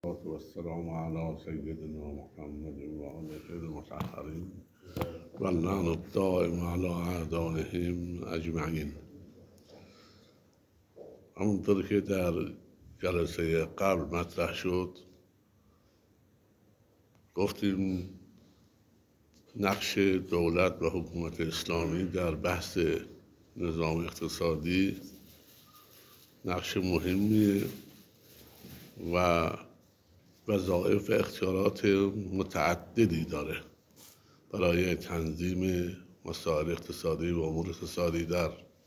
والسلام على سيدنا محمد وآله المطهرين واللعن الدائم على أعدائهم أجمعین. همونطور که در جلسه قبل مطرح شد گفتیم نقش دولت و حکومت اسلامی در بحث نظام اقتصادی نقش مهمیه و وظایف و اختیارات متعددی داره برای تنظیم مسائل اقتصادی و امور اقتصادی در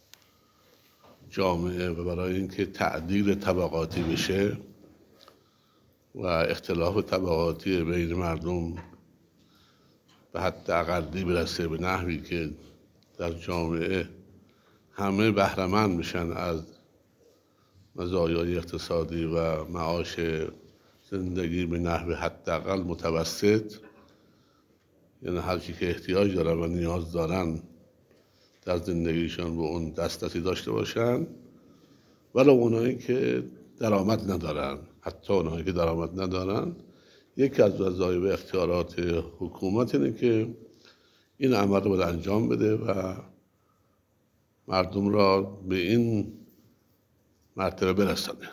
جامعه و برای اینکه تعدیل طبقاتی بشه و اختلاف طبقاتی بین مردم به حد اقلی برسه به نحوی که در جامعه همه بهره‌مند بشن از مزایای اقتصادی و معاش زندگی به نحو حداقل متوسط، یعنی هر کی که احتیاج دارن و نیاز دارن در زندگیشان به اون دسترسی داشته باشن، ولی اونایی که درآمد ندارن، حتی اونایی که درآمد ندارن، یکی از وظایف و اختیارات حکومت اینه که این عمل رو باید انجام بده و مردم را به این مرتبه برسانه.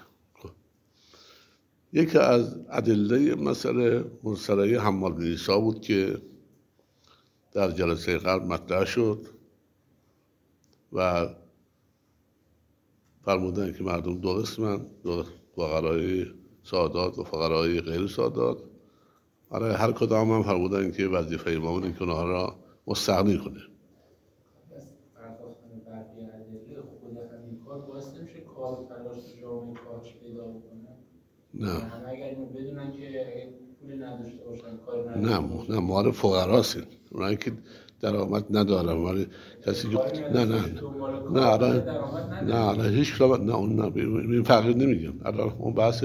یکی از ادله مسئله مرسله حمال بن عیسی بود که در جلسه قبل مطرح شد و فرمودن که مردم دو قسمن، فقرای سادات و فقرای غیر سادات. برای هر کدام هم فرمودن که وظیفه امام اینه که اونها را مستغنی کنه. کار و تلاش جامعه کارش پیدا بکنه. نه. همه اگر اینو بدونن که پول نداشته باشن کاری نداشته باشن. نه مال فقراست. اونایی که درآمد ندارن، ولی کسی که نه هیچ کلام نه اون نه این فقیر نمیگم. الان اون بحث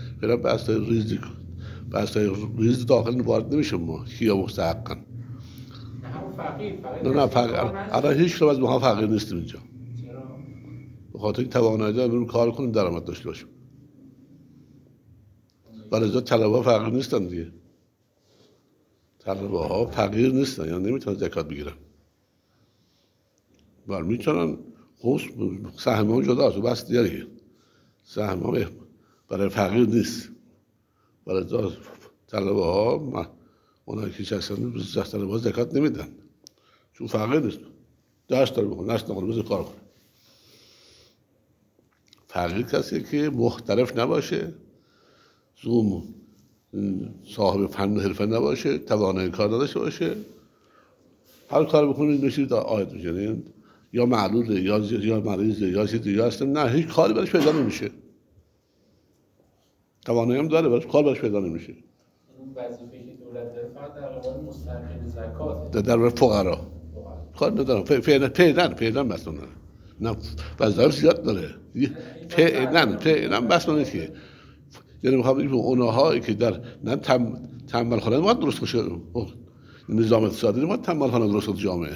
ریز داخل وارد نمیشه. ما کیا مستحقن؟ نه فقیر. الان هیچ کلام از ما فقیر نیستیم اینجا. به خاطر توانایی داریم کار کنیم درآمد داشته باشیم. ولی از طلبه‌ها فقیر نیستن دیگه. طلبه‌ها فقیر نیستن، یعنی نمیتونن زکات بگیرن. ولی میتونن سهم جدا است و بس دیگه. سهم برای فقیر نیست. ولی از طلبه‌ها اونایی که طلبه‌ها زکات نمیدن. چون فقیر نیست. درس داره بخونه، درس نخونه، بذار کار کنه. فقیر کسی که محترف نباشه، صاحب فن و حرفه نباشه، توانایی کار نداشته باشه، هر کار بکنید بشید آید میشه، یا معلوله یا مریضه یا چیز دیگه هست، نه هیچ کاری برش پیدا نمیشه. توانایی هم داره ولی کار برش پیدا نمیشه. اون وظیفه‌ای که دولت داره فقط در قبال مستحقین زکات. در فقرا کار ندارم. فعلا بس نداره. نه وظایف زیاد داره. فعلا بس نیست که یعنی میخوام بگم اونهایی که در تنبل خانه ما درست باشه، نظام اقتصادی ما تنبل خانه درست کنه جامعه.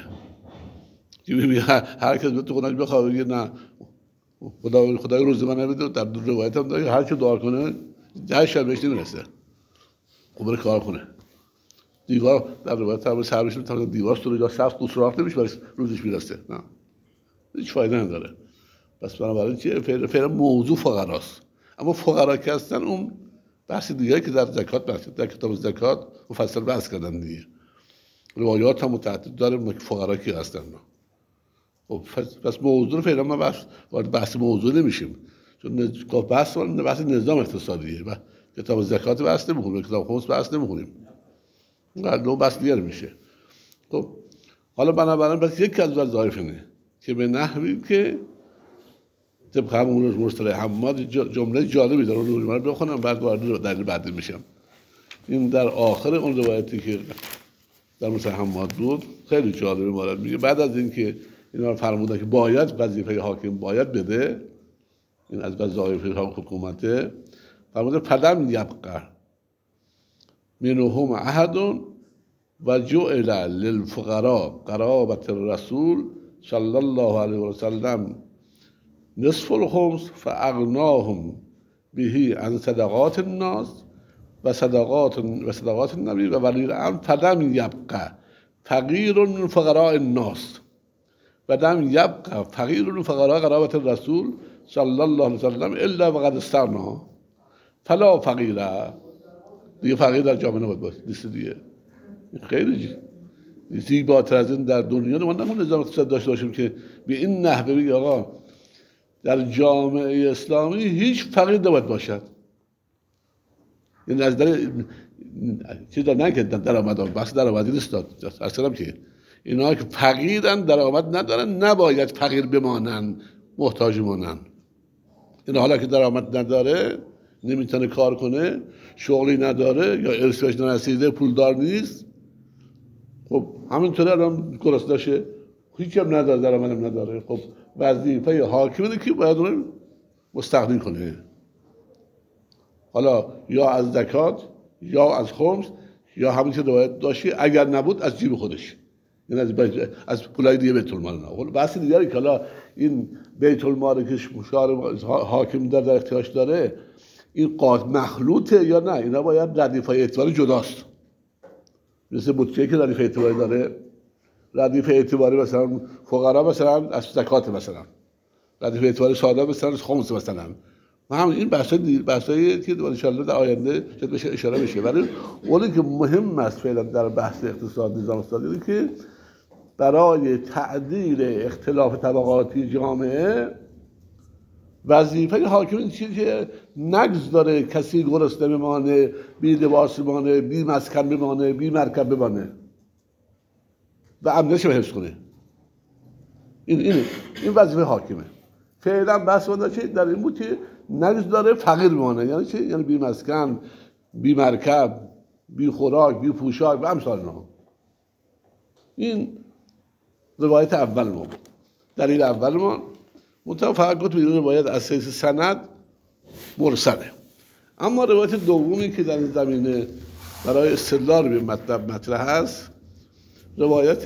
هر کس تو خونه‌اش بخواد بگه نه خدای روز من نمیده، در روایت هم داره هر کی دعا کنه 10 شب بهش نمیرسه. خب بره کار کنه. دیوار در روایت هم سرش میتونه دیوار سوری یا سقف سوراخ نمیشه برای روزش میرسه. نه هیچ فایده نداره. پس بنابراین چیه؟ فعلا موضوع فقراست. اما فقرا که هستن اون بحث دیگه که در زکات بحث در کتاب زکات مفصل بحث کردن دیگه. روایات هم متعدد داره که فقرا کی هستن. خب پس موضوع فعلا ما وارد بحث موضوع نمیشیم. چون بحث نظام اقتصادیه و کتاب زکات بحث نمی‌کنیم، کتاب خمس بحث نمی‌کنیم. لو بحث دیگه میشه. خب حالا بنابراین بس یک از وظایف اینه که به نحوی که طبق همون مرسله حماد جمله جالبی داره، رو من بخونم بعد وارد در بعدی میشم. این در آخر اون روایتی که در مرسله حماد بود خیلی جالبه. مورد میگه بعد از اینکه اینا رو فرمودن که باید وظیفه حاکم باید بده، این از وظایف حکومته، فرموده فلم یبقى منهم احد و جعل للفقراء قرابة الرسول صلی الله علیه و سلم نصف الخمس فاغناهم به عن صدقات الناس و صدقات النبی و ولی الامر فلم یبقى فقیر من فقراء الناس و لم یبقى فقیر من فقراء قرابة الرسول صلی الله علیه وسلم الا وقد استغنى فلا فقیره. دیگه فقیر در جامعه نباید باشه. نیست دیگه. خیلی زیباتر از این در دنیا ما نمون نظام اقتصاد داشته باشیم که به این نحوه بگی آقا در جامعه اسلامی هیچ فقیر نباید باشد. یعنی از در چیز نه که درآمد بحث درآمدی نیست، اصلا که اینا که فقیرن درآمد ندارن نباید فقیر بمانن، محتاج بمانن. اینا حالا که درآمد نداره، نمیتونه کار کنه، شغلی نداره یا ارث بهش نرسیده، پولدار نیست، خب همینطوره الان گرسنه‌شه، هیچ هم نداره، درآمدم نداره. خب وظیفه حاکمه که باید اون مستغنی کنه، حالا یا از زکات یا از خمس یا همین که روایت داشتی، اگر نبود از جیب خودش، یعنی از پولای دیگه بیت المال نه. حالا بحث دیگری که حالا این بیت المال که مشار حاکم در اختیارش داره این مخلوطه یا نه، اینا باید ردیف های اعتباری جداست. مثل بودجه که ردیف اعتباری داره، ردیف اعتباری مثلا فقرا مثلا از زکات، مثلا ردیف اعتباری ساده مثلا از خمس مثلا. و هم این بحثایی که ان شاء الله در آینده شاید بشه اشاره بشه. ولی اونی که مهم است فعلا در بحث اقتصاد، نظام اقتصادی، اینه که برای تعدیل اختلاف طبقاتی جامعه وظیفه حاکم این چیزی که نگذاره کسی گرسنه بمانه، بی لباس بمانه، بی مسکن بمانه، بی مرکب بمانه و امنیتش رو حفظ کنه. این وظیفه حاکمه. فعلا بحث ما در این بود که نگذاره فقیر بمانه. یعنی چی؟ یعنی بی مسکن، بی مرکب، بی خوراک، بی پوشاک و امثال اینا. این روایت اول ما بود. دلیل اول ما منطقه فقط گفت این روایت از حیث سند مرسله. اما روایت دومی که در این زمینه برای استدلال به مطلب مطرح هست، روایت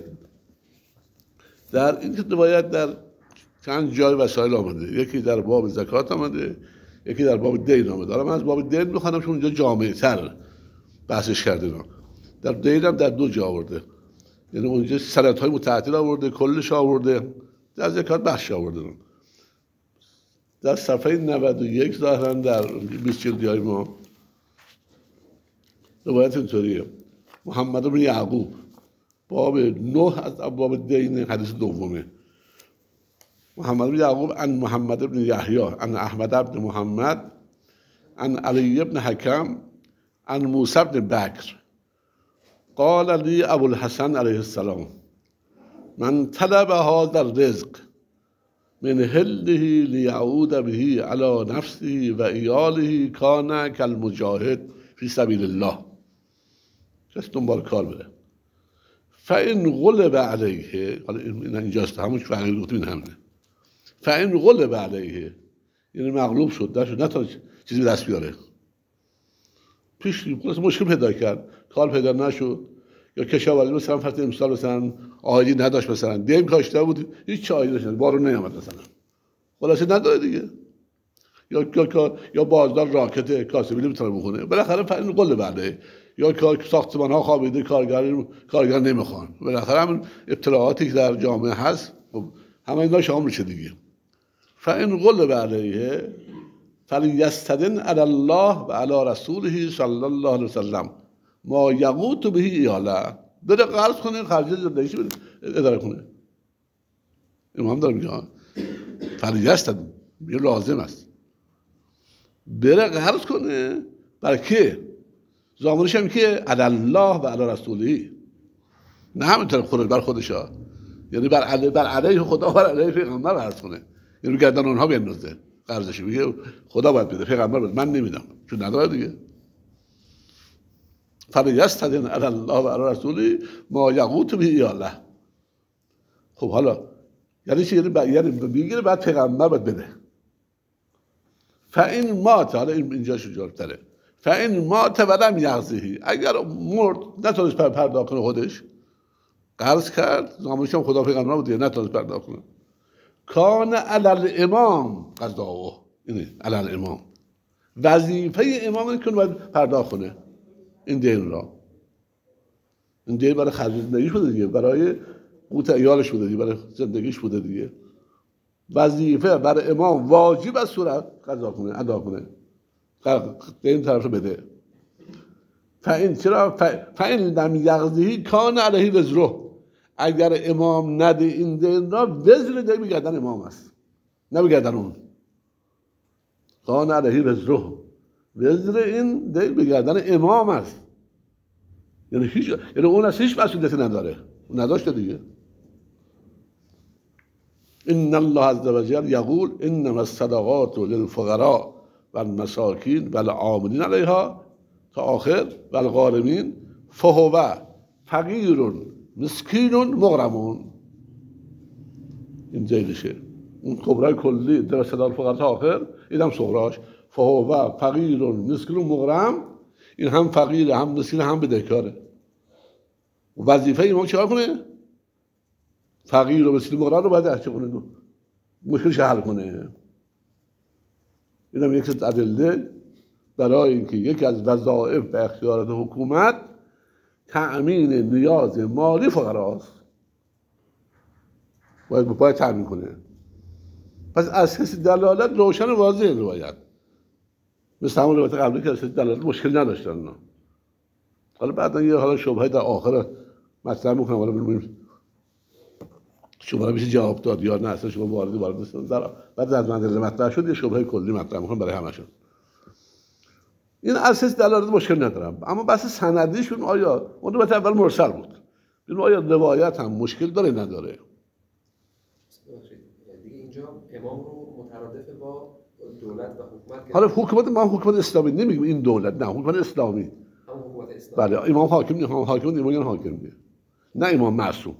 در این روایت در چند جای وسائل آمده، یکی در باب زکات آمده، یکی در باب دین آمده. حالا من از باب دین میخوانم چون اونجا جامعه تر بحثش کرده. در دین هم در 2 جا آورده، یعنی اونجا سندهای متعدد آورده، کلش آورده، در زکات بخش آورده. در صفحه 91 ظاهرا در 20 جلدی‌های ما روایت اینطوریه: محمد بن یعقوب، باب 9 از ابواب دین، حدیث دومه. محمد بن یعقوب عن محمد بن یحیی عن احمد بن محمد عن علی بن حکم عن موسی بن بکر قال لی ابو الحسن علیه السلام من طلب هذا الرزق من حله لیعود به علی نفسه و ایاله کان کالمجاهد فی سبیل الله. کسی دنبال کار بره. فان غلب علیه، حالا اینجاست همون که فقیر گفتیم، این همینه. فان غلب علیه یعنی مغلوب شد، نتونه چیزی دست بیاره، پیش مشکل پیدا کرد، کار پیدا نشد، یا کشاورزی مثلا فرض امسال مثلا آیدی نداشت، مثلا دیم کاشته بود هیچ آیدی داشت، بارون نیامد مثلا، خلاصه نداره دیگه، یا بازدار راکت کاسبی نمیتونه بخونه، بالاخره فن قله بعده، یا ساختمان ها خوابیده، کارگر نمیخوان، بالاخره همین ابتلاعاتی که در جامعه هست همه اینا شامل میشه دیگه. فان قله علیه فلیستدن علی الله و علی رسوله صلی الله علیه وسلم ما یقوت به ایاله، بره قرض کنه، خرج زندگیش اداره کنه. امام داره میگه فلیستدن، یه لازم است بره قرض کنه. برای که زامنش هم که علی الله و علی رسوله، نه همینطور خودش بر خودش ها، یعنی بر علیه خدا و بر علیه پیغمبر قرض کنه، یعنی گردن اونها بیندازه قرضش، میگه خدا باید بده، پیغمبر بده، من نمیدم چون نداره دیگه. فلیستدن علی الله و علی رسوله ما یقوت به ایاله. خب حالا یعنی چی؟ یعنی میگیره بعد پیغمبر باید بده. فاین مات، حالا اینجاش جالب‌تره، فاین مات ولم یقضیه، اگر مرد نتونست پرداخت کنه، خودش قرض کرد، زامنش هم خدا پیغمبر بود، نتونست پرداخت کنه، کان علی الامام قضاؤه، اینه علی الامام، وظیفه امام اینه که باید پرداخت کنه این دین را. این دین برای خرج زندگیش بوده دیگه، برای قوت عیالش بوده دیگه، برای زندگیش بوده دیگه. وظیفه برای امام واجب از صورت قضا کنه، ادا کنه، دین طرف بده. فاین چرا فاین لم یقضیه کان علیه وزره، اگر امام نده این دین را، وزر دین بگردن امام است، نه بگردن اون. کان علیه وزره، وزر این دین بگردن امام است. یعنی اون از هیچ مسئولیتی نداره، اون نداشته دیگه. ان الله عز وجل یقول انما الصدقات للفقراء والمساکین والعاملین علیها تا آخر والغارمین فهو فقیر مسکین مغرمون. این جیدشه، اون کبرای کلی در صدقات فقرا تا آخر، این هم صغراش. فهو فقیر مسکین مغرم، این هم فقیر هم مسکین هم بدهکاره. وظیفه امام چیکار کنه؟ فقیر و مسکین مغرم رو باید احتیاط کنه، مشکلش حل کنه. این هم یک ادله برای اینکه یکی از وظایف و اختیارات حکومت تأمین نیاز مالی فقراست، باید تأمین کنه. پس از حیث دلالت روشن و واضح روایت، مثل همون روایت قبلی که از حیث دلالت مشکل نداشتن. حالا بعدا یه حالا شبهه در آخر مطرح میکنم، حالا ببینیم شما رو میشه جواب داد یا نه، اصلا شما وارد نیستن. بعد از منزل مطرح شد یه شبهه کلی مطرح میکنم برای همشون. این اساس دلالت مشکل ندارم، اما بحث سندیشون آیا اون رو اول مرسل بود، ببینیم آیا روایت هم مشکل داره نداره. دیگه اینجا امام رو مترادف با دولت و حکومت. حالا حکومت ما حکومت اسلامی نمیگیم، این دولت نه، حکومت اسلامی. هم حکومت اسلامی. بله، امام حاکم نیست، امام حاکم نیست، نه امام معصوم.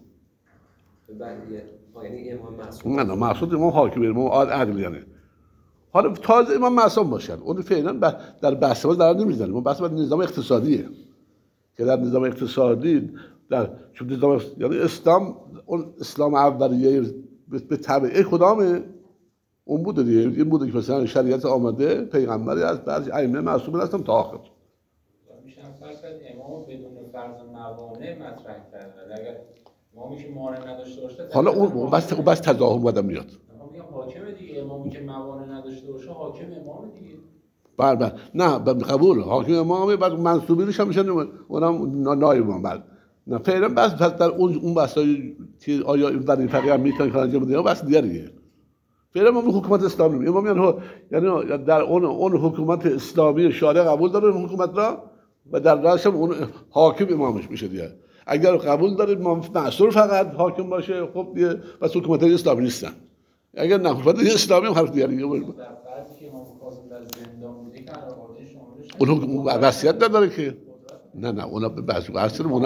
یعنی امام معصوم. نه معصوم امام حاکم، امام عادل یعنی. حالا تازه امام معصوم باشن، اون فعلا در بحث ما در نمیذاریم. ما بحث نظام اقتصادیه که در نظام اقتصادی چون نظام یعنی اسلام، اون اسلام اولیه به تبعه کدامه؟ اون بوده دیگه، این بوده که مثلا شریعت آمده، پیغمبری از بعضی ائمه معصومین هستن تا آخر. میشه فرض کرد امام بدون فرض موانع مطرح کرده. اگر امامی که موانع نداشته باشه، حالا اون بس تضاهم بعدم میاد. حاکم دیگه، امامی که موانع نداشته باشه حاکم امام دیگه. بله نه قبول، حاکم امامه، بعد منصوبینش هم میشن اونم نایب امام. بله نه فعلا بس در اون بحثای که آیا این وظیفه هم میتونن انجام بدن، بس دیگه. فعلا ما حکومت اسلامی امام یعنی در اون حکومت اسلامی شارع قبول داره اون حکومت را، و در راست هم اون حاکم امامش میشه دیگه. اگر قبول داره معصور فقط حاکم باشه، خب دیگه بس حکومت اسلامی نیستن. اگر نه حکومت اسلامی هم حرف دیگه. در فرضی که امام کاظم در زندان بوده که قراردادش اون وصیت نداره که نه اونا بس اونا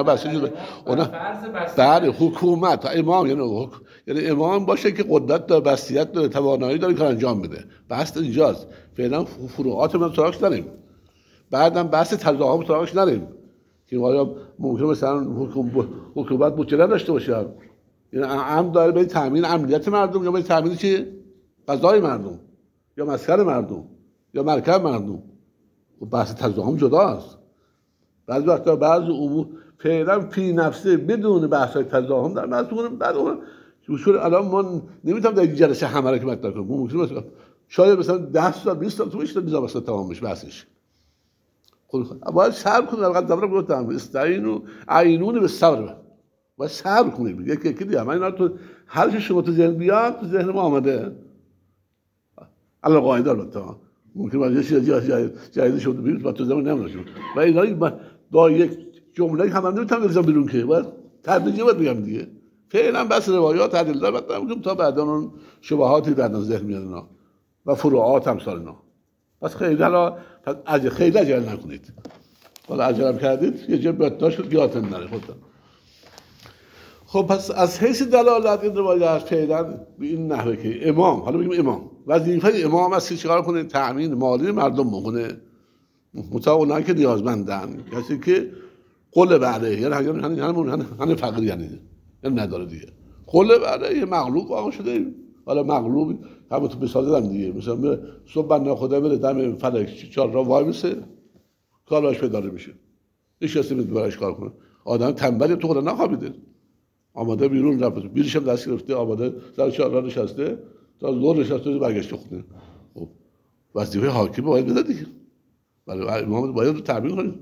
بعد حکومت امام یعنی امام باشه که قدرت داره، وصیت داره، توانایی داره که انجام بده. بحث اینجاست. فعلا فروعات من سراغش نداریم، بعدم بحث تضاهم سراغش نداریم که آیا ممکنه مثلا حکومت بودجه نداشته باشه، یعنی عمد داره به تامین امنیت مردم یا به تامین چی؟ غذای مردم یا مسکن مردم یا مرکب مردم. و بحث تضاهم جداست. بعضی وقتا بعضی امور فعلا فی نفسه بدون بحث تضاهم در مسئول بعد اون اصول الان ما نمیتونم در این جلسه همه رو که مطرح کنم. ممکنه مثلا شاید مثلا 10 سال 20 سال تو میشه نظام اصلا تمام بشه بحثش. باید صبر کنید. الان قبلا گفتم استعینوا عینون بالصبر. باید صبر کنید. یکی دیگه من اینا تو هر شما تو ذهن بیاد تو ذهن ما آمده. الان قاعده البته ممکن باشه جایی شده بیرون با تو زمان نمیشه. و اینا با یک جمله هم نمیتونم بریزم بیرون که باید تدریجی باید بگم دیگه. فعلا بس روایات عدل دار بعد میگم تا بعدا اون شبهاتی در ذهن میاد اینا و فروعات هم سال اینا. پس خیلی عجل نکنید. حالا عجل کردید یه جای بهداشت شد یادتون نره خودتون. خب پس از حیث دلالت این روایت فعلا به این نحوه که امام، حالا بگیم امام وظیفه امام است چیکار کنه؟ تأمین مالی مردم بکنه، مطابق اونایی که نیازمندن، کسی که قله بعده یعنی همین فقیر یعنی نداره دیگه. قله بعده یه مغلوب واقع شده، حالا مغلوب همونطور مثال زدم دیگه، مثلا میره صبح بنده خدا بره دم فلک 4 را وای میسه کالاش پیدا میشه، هیچ کسی نمیاد براش کار کنه. آدم تنبلی تو خدا نخوابیده، آماده بیرون رفت، بیرش هم دست گرفته، آماده سر 4 را نشسته تا ظهر نشسته برگشته خونه. خب وظیفه حاکم باید بده دیگه، برای امام باید رو تامین کنیم.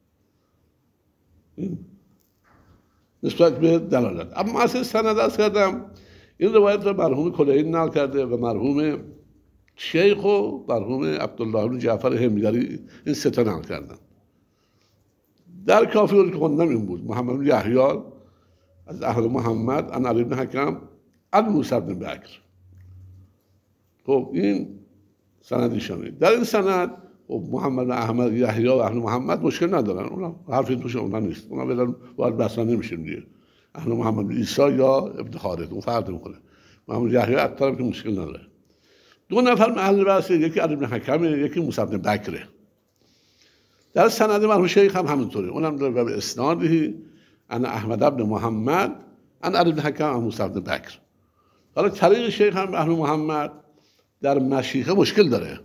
این نسبت به دلالت. اما اصل سند از کردم این روایت رو مرحوم کلینی نقل کرده و مرحوم شیخ و مرحوم عبدالله بن جعفر حمدری این سه تا نقل کردن. در کافی رو که خوندم این بود: محمد بن یحیی از اهل محمد عن علی بن حکم عن موسی بن بکر. خب این سند ایشانه. در این سند محمد بن احمد یحیی و اهل محمد مشکل ندارن، اونا حرفی توش اونا نیست، اونا بدن وارد بحث نمیشیم دیگه. اهل محمد بن عیسی یا ابن خالد اون فرق میکنه. محمد یحیی عطار که مشکل نداره. دو نفر محل بحث، یکی علی بن حکمه، یکی موسی بن بکره. در سند مرحوم شیخ هم همینطوره، اونم داره به اسنادی ان احمد بن محمد ان علی بن حکم ان موسی بن بکر. حالا طریق شیخ هم اهل محمد در مشیخه مشکل داره.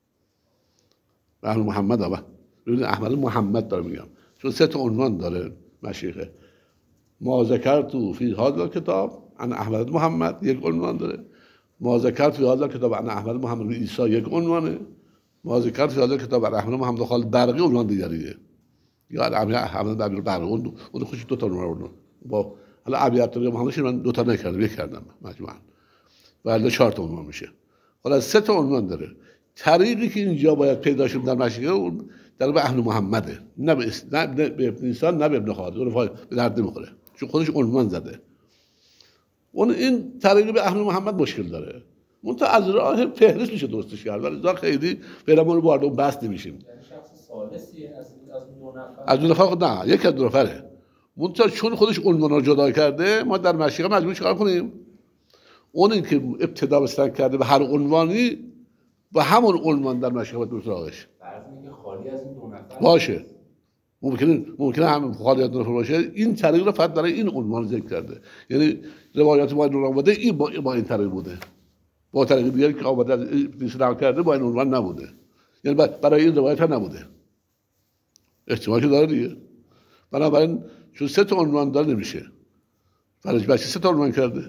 اهل محمد آبا ببین احمد محمد داره میگم، چون سه تا عنوان داره مشیخه. ما ذکرت فی هذا کتاب ان احمد محمد یک عنوان داره، ما ذکرت فی هذا کتاب ان احمد محمد عیسی یک عنوانه، ما ذکرت فی هذا کتاب ان احمد محمد خالد برقی عنوان دیگریه، یا احمد برقی اون خوش دو تا عنوان با حالا ابیات محمدش من دو تا نکردم، یک کردم مجموعاً ولی 4 تا عنوان میشه. حالا 3 تا عنوان داره. طریقی که اینجا باید پیدا شد در مشیخه اون در به اهل محمده، نه به ابن عیسی نه به ابن خالد، اون به درد نمیخوره چون خودش عنوان زده. اون این طریقی به اهل محمد مشکل داره، منتها از راه فهرست میشه درستش کرد، ولی ذا خیلی فعلا ما رو وارد اون بحث نمیشیم. یعنی شخص ثالثیه از دو نفر، از دو نفر نه، یک از دو نفره، منتها چون خودش عنوان رو جدا کرده ما در مشیخه مجبور چیکار کنیم؟ اون که ابتدا بستن کرده به هر عنوانی و همون عنوان در مشیخه باید بسراغش. فرض میگه خالی از این دو نفر باشه، ممکنه هم خالی از دو نفر باشه. این طریق رو فقط برای این عنوان ذکر کرده، یعنی روایات ما رو آمده این با این طریق بوده، با طریق دیگری که آمده از نقل کرده با این عنوان نبوده، یعنی برای این روایت ها نبوده. احتمالی که داره دیگه. بنابراین چون 3 تا عنوان داره نمیشه، برای 3 تا عنوان کرده.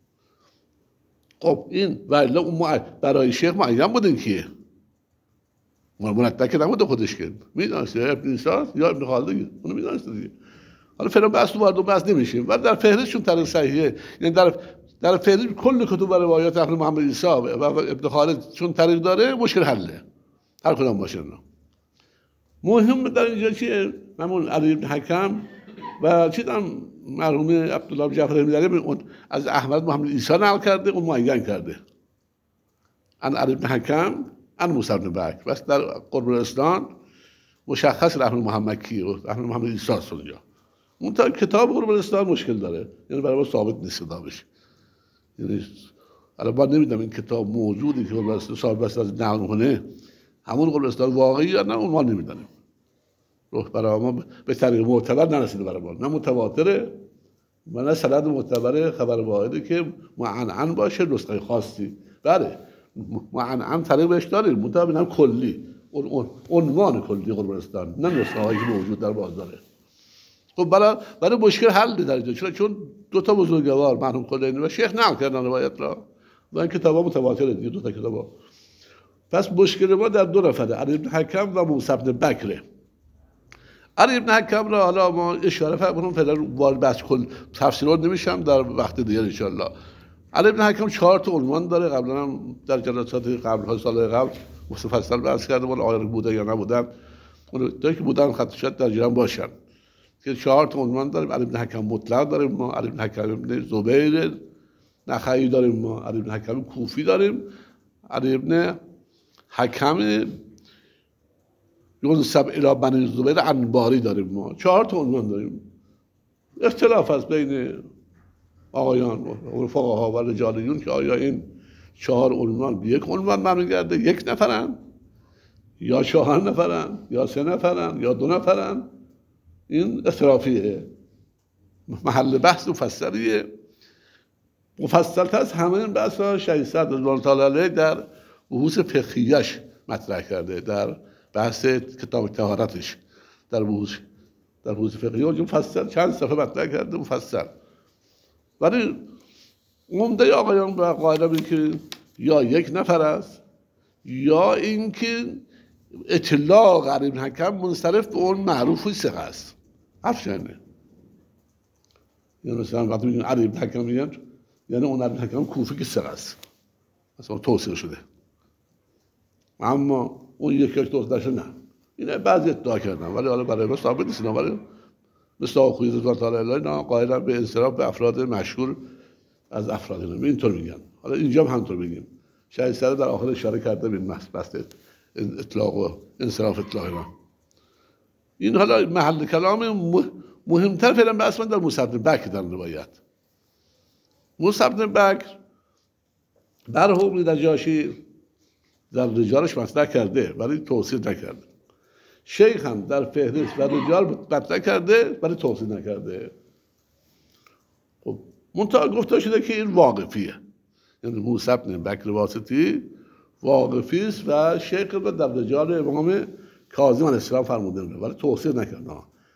خب این ولی اون برای شیخ معین بودن کیه؟ مرتب که نبوده خودش که میدانست یا ابن عیسی یا ابن خالد، اونو میدانست دیگه. حالا فعلا بحث وارد اون بحث نمیشیم، ولی در فهرستشون طریق صحیحه، یعنی در فهرست کل کتب و روایات اهل محمد عیسی و ابن خالد چون طریق داره مشکل حله، هر کدام باشه. مهم در اینجا چیه؟ همون علی بن حکم و چیدم مرحوم عبدالله بن جعفر حمدری اون از احمد محمد عیسی نقل کرده، اون معین کرده ان علی بن حکم ان موسی بن بکر. بس در قرب الاسلام مشخص اهل محمد کیه و اهل محمد عیسی است. اونجا اون تا کتاب قرب الاسلام مشکل داره، یعنی برای ما ثابت نیست کتابش. یعنی الان من نمیدونم این کتاب موجودی که قرب الاسلام ثابت است از نقل کنه همون قرب الاسلام واقعی یا نه، اون ما نمیدونیم. برای ما به طریق معتبر نرسیده، برای ما نه متواتره و نه سند معتبر خبر واحده که معنعن باشه نسخه خاصی. بله معنعن طریق بهش داریم، منتها کلی عنوان کلی قرب الاسلام، نه نسخه هایی که موجود در بازاره. خب برای مشکل حل در اینجا، چون 2 تا بزرگوار مرحوم کلینی و شیخ نقل کردن روایت را و این کتابا متواتره دیگه، 2 تا کتابا. پس مشکل ما در 2 نفره، علی بن حکم و موسی بن بکره. علی بن حکم را حالا ما اشاره فرمودم، فعلا وارد بحث کل تفسیرات نمیشم، در وقت دیگه ان شاء الله. علی بن حکم 4 تا عنوان داره، قبلا هم در جلسات قبل سال قبل مفصل بحث کردم، ولی آیا بوده یا نبودن، اون تا که بودن خطشات در جریان باشن که 4 تا عنوان داریم. علی بن حکم مطلق داریم ما، علی بن حکم ابن زبیر نخعی داریم ما، علی بن حکم کوفی داریم، علی بن حکم یونسب الی بنی زبیر انباری داریم ما. 4 تا عنوان داریم. اختلاف از بین آقایان و فقها و رجالیون که آیا این 4 عنوان به یک عنوان برمیگرده، 1 نفرن یا 4 نفرن یا 3 نفرن یا 2 نفرن، این اختلافیه، محل بحث مفصلیه. مفصل‌تر از همه این بحث‌ها شهید صدر رضوان تعالی علیه در بحوث فقهیش مطرح کرده، در بحث کتاب طهارتش، در بحوث فقهی اونجا مفصل چند صفحه مطرح کرده مفصل. ولی عمده آقایان و قائلان این که یا یک نفر است یا اینکه اطلاق علی بن حکم منصرف به اون معروف ثقه است. افشانه. یعنی مثلا وقتی میگن علی بن حکم میگن یعنی اون علی بن حکم کوفی که ثقه است. مثلا توصیه شده. اما اون یکی توصیه نه. اینا بعضی ادعا کردن ولی حالا برای ما ثابت نیست. ولی مثل آقای رضوان تعالی علیه قائلن به انصراف به افراد مشهور از افراد اینطور میگن. حالا اینجا هم همینطور میگیم. شهید صدر در آخر اشاره کرده به بحث اطلاق و انصراف اطلاق اینا. این حالا محل کلام مهمتر فعلا بحث من در موسی بن بکر در روایت. موسی بن بکر مرحوم نجاشی در رجالش مطرح کرده ولی توصیه نکرده. شیخ هم در فهرست و رجال مطرح کرده ولی توصیه نکرده. خب منتها گفته شده که این واقفیه. یعنی موسی بن بکر واسطی واقفی است و شیخ رو در رجال امام کاظم علیه السلام فرموده بوده ولی توصیه نکرده.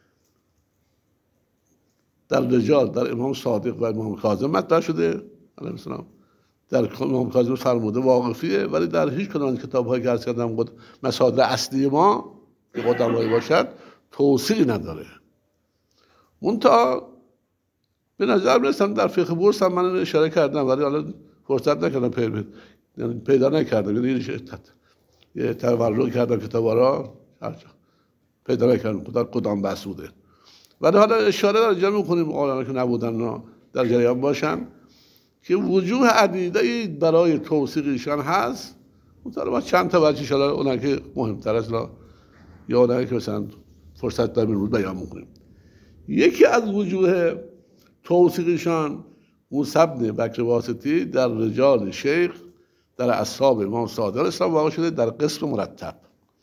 در رجال در امام صادق و امام کاظم مطرح شده علیه السلام. در امام کاظم فرموده واقفیه ولی در هیچ کدام از کتاب‌هایی که عرض کردم مصادر اصلی ما که قدمایی باشد توصیه نداره. منتها به نظر میرسم در فقه بورس هم من اشاره کردم ولی حالا فرصت نکردم پیدا نکردم. یعنی یه تورق کردم کتابا را پیدا نکردم کدام بحث بوده. ولی حالا اشاره در اینجا میکنیم آقایان که نبودن در جریان باشن که وجوه عدیده برای توثیق ایشان هست. مثلا چند تا وجهش حالا اونها که مهمتر است یا اونها که مثلا فرصت داریم رو بیان میکنیم. یکی از وجوه توثیق ایشان موسی بن بکر واسطی در رجال شیخ در اصحاب امام صادق اسلام واقع شده در قسم مرتب.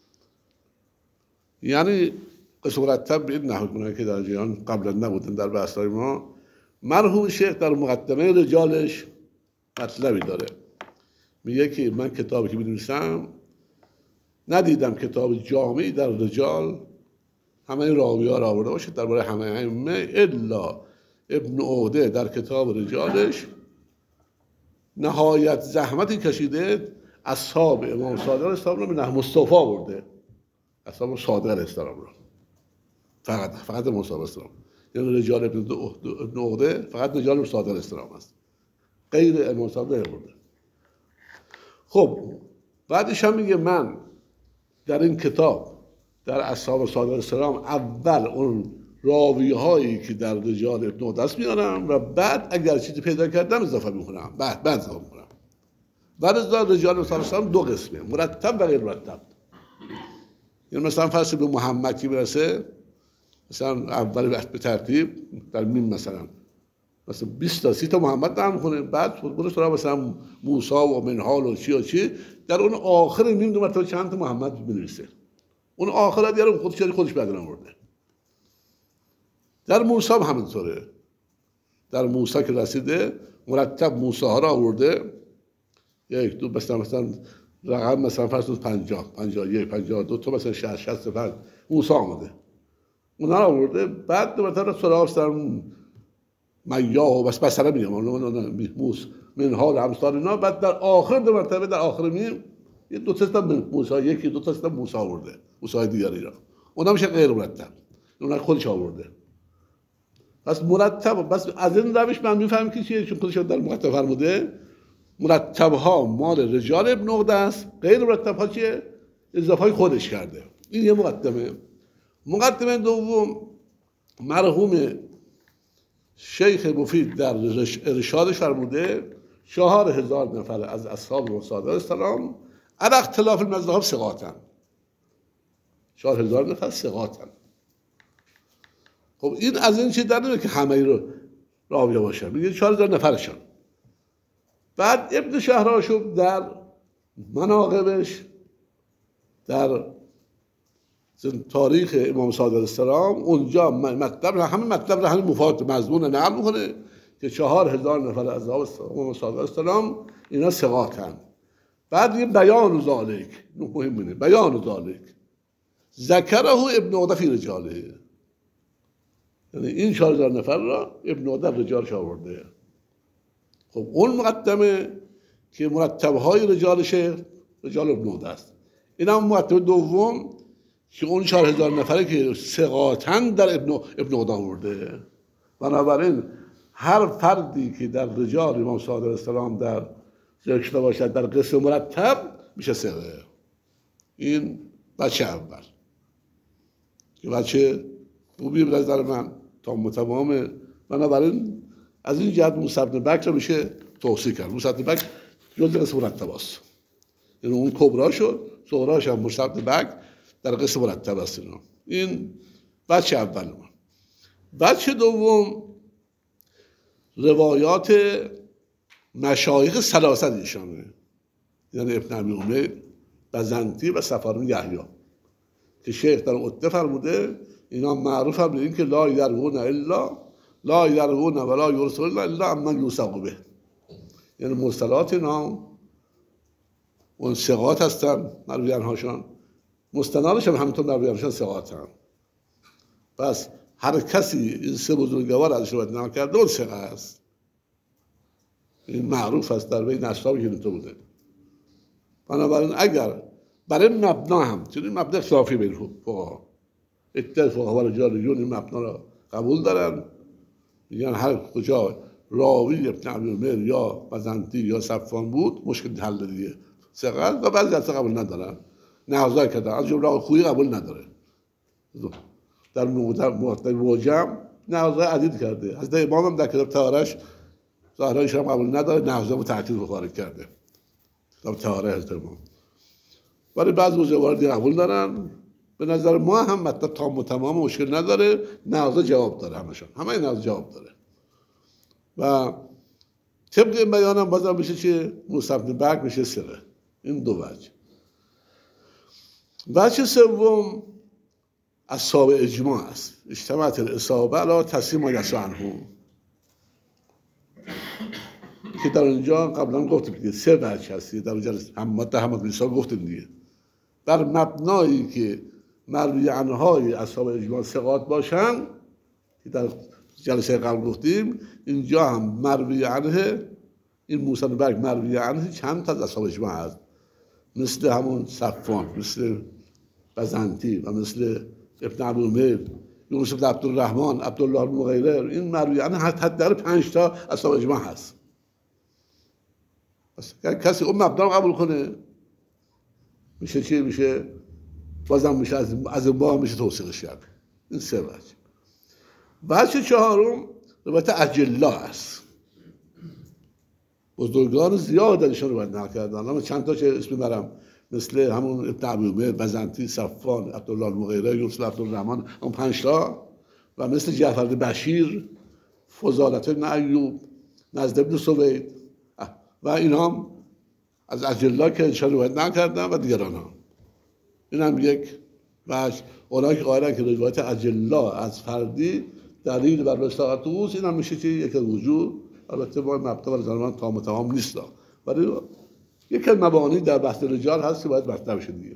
یعنی قسم مرتب به این نحوه که در جریان قبلا نبودن در بحث‌های ما. مرحوم شیخ در مقدمه رجالش مطلبی داره. میگه که من کتابی که می‌نویسم ندیدم کتاب جامعی در رجال همه راوی‌ها را آورده باشه درباره همه ائمه الا ابن عقده در کتاب رجالش نهایت زحمتی کشیده اصحاب امام صادق اسلام رو به نحو مصطفی آورده. اصحاب صادق اسلام رو فقط مصطفی اسلام. یعنی رجال ابن عقده فقط رجال صادق اسلام است. غیر امام صادق آورده. خب بعدش هم میگه من در این کتاب در اصحاب صادق اسلام اول اون راوی هایی که در رجال ابن عقده است میارم و بعد اگر چیزی پیدا کردم اضافه میکنم. بعد اضافه میکنم. بعد از رجال اسلام دو قسمه مرتب و غیر مرتب. یعنی مثلا فرض به محمد که برسه مثلا اول به ترتیب در میم مثلا 20 تا 30 تا محمد نام کنه بعد برو سراغ مثلا موسی و منهال و چی در اون آخر میم دو مرتبه چند تا محمد بنویسه. اون آخرت یارو خودش بعد آورده. در موسی هم همینطوره. در موسی که رسیده مرتب موسی ها را آورده. یک دو مثلا رقم مثلا فرض کنید 50 51 52 تا مثلا 60 65 موسی آمده. اونها را آورده بعد دو مرتبه سراغ مثلا میاه بس مثلا میگم موسی منهال امثال اینا بعد در آخر دو مرتبه در آخر میم یه دو تا موسی یکی دو تا موسی آورده. موسی دیگری را اونها میشه غیر مرتب. اونها خودش آورده. پس مرتب بس از این روش من میفهمم که چیه چون خودش در مرتب فرموده مرتب ها مال رجال ابن عقده است غیر مرتب ها چیه اضافه های خودش کرده. این یه مقدمه دوم مرحوم شیخ مفید در ارشادش فرموده 4000 نفر از اصحاب صادق السلام علی اختلاف المذاهب ثقاتن. 4000 نفر ثقاتن. خب این از این چیز در نمیاد که همه رو راویه باشه. میگه 4000 نفرشون. بعد ابن شهراشوب در مناقبش در تاریخ امام صادق السلام اونجا همه مطلب رو همین مفاد مضمون نقل میکنه که 4000 نفر از امام صادق السلام اینا ثقاتن. بعد یه بیان ذالک، مهمه، بیان ذالک ذکره ابن عده فی رجاله، یعنی این 4000 نفر را ابن عده رجالش آورده. خب اون مقدمه که مرتبهای رجال شیخ رجال ابن عده است. این هم مرتبه دوم که اون 4000 نفره که ثقاتن در ابن عده آورده. بنابراین هر فردی که در رجال امام صادق السلام در ذکر شده باشد در قسم مرتب میشه ثقه. این بچه اول که بچه خوبی به نظر من تمامه. بنابراین از این جهت موسی بن بکر رو میشه توصیح کرد. موسی بن بکر جزء قسم مرتب است، یعنی اون کبرا شد، صغراش هم موسی بن بکر در قسم مرتب است. این بچه اول من. بچه دوم روایات مشایخ سلاست ایشانه، یعنی ابن ابی عمیر، بزنطی و صفوان بن یحیی که شیخ در عده فرموده اینا معروف هم به این که لا یروون ولا یرسلون الا عمن یوثق به، یعنی مرسلات اینا اون ثقات هستن، مرویان هاشان مستنادش هم همینطور مرویان هاشان ثقات هم. پس هر کسی این سه بزرگوار ازش روایت نکرده اون ثقه است. این معروف است در بین اصحابی که اینطور بوده. بنابراین اگر برای مبنا هم، چون این مبنا اختلافی بین فقها، اتفاقا و رجالیون این مبنا را قبول دارن، میگن هر کجا راوی ابن ابی عمر یا بزنطی یا صفوان بود مشکل حل دیگه ثقه، و بعضی از قبول ندارن، نهازای کردن، از جمله خویی قبول نداره. در موجم نهازای عدید کرده. از امام هم در کتاب طهارش ظاهرایش هم قبول نداره، نهازای رو تعطیل خارج کرده. کتاب طهاره از امام. ولی بعضی بزرگوار دیگه قبول دارن. به نظر ما هم مطلب تام و تمام مشکل نداره، نهازا جواب داره، همه نهازا جواب داره. و طبق این بیان هم بازم میشه که موسی بن بکر میشه ثقه. این دو وجه. وجه سوم اصحاب اجماع است. اجتماعت الاصابه علی تسلیم ما یسع عنه، که در اینجا قبلا گفتیم دیگه سه وجه هست. در اونجا حمد بن گفتیم دیگه، بر مبنایی که مروی عنهای اصحاب اجماع ثقات باشن که در جلسه قبل گفتیم، اینجا هم مروی عنه این موسی بن بکر مروی عنه چند تا از اصحاب اجماع هست، مثل همون صفوان، مثل بزنطی و مثل ابن ابی عمر، یونس بن عبدالرحمن، عبدالله بن مغیره. این مروی عنه حداقل 5 تا اصحاب اجماع هست. پس کسی اون مبنا رو قبول کنه میشه چی؟ میشه بازم میشه از با میشه توثیقش کرد. این سه وجه. وجه چهارم روایت اجلا است. بزرگان زیاد درشون روایت نقل کردن. اما چند تا چه اسم برم، مثل همون ابن ابی عمر، بزنطی، صفوان، عبدالله المغیره، یونس بن عبدالرحمن، اون 5 تا، و مثل جعفر بن بشیر، فضالة بن ایوب، نضر بن سوید و اینا هم از اجلا که انشاء روایت نکردن و دیگران هم. این هم یک وجه. اونایی که قائلن که روایت اجلا از فردی دلیل بر وثاقت اوست، این هم میشه که یک وجود. البته با مبدا و زمان تمام نیست، ولی یک مبانی در بحث رجال هست که باید مطرح بشه دیگه.